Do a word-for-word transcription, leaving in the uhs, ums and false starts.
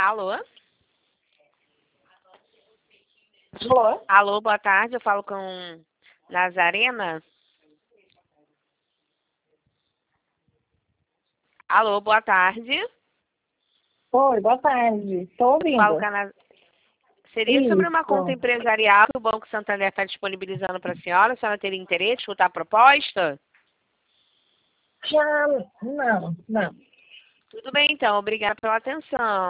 Alô? Alô? Alô, boa tarde. Eu falo com Nazarena. Alô, boa tarde. Oi, boa tarde. Estou Falo ouvindo. com a Naz... Seria sobre uma conta Isso. empresarial que o Banco Santander está disponibilizando para a senhora. A senhora teria interesse em escutar a proposta? Já, não, não. Tudo bem, então. Obrigada pela atenção.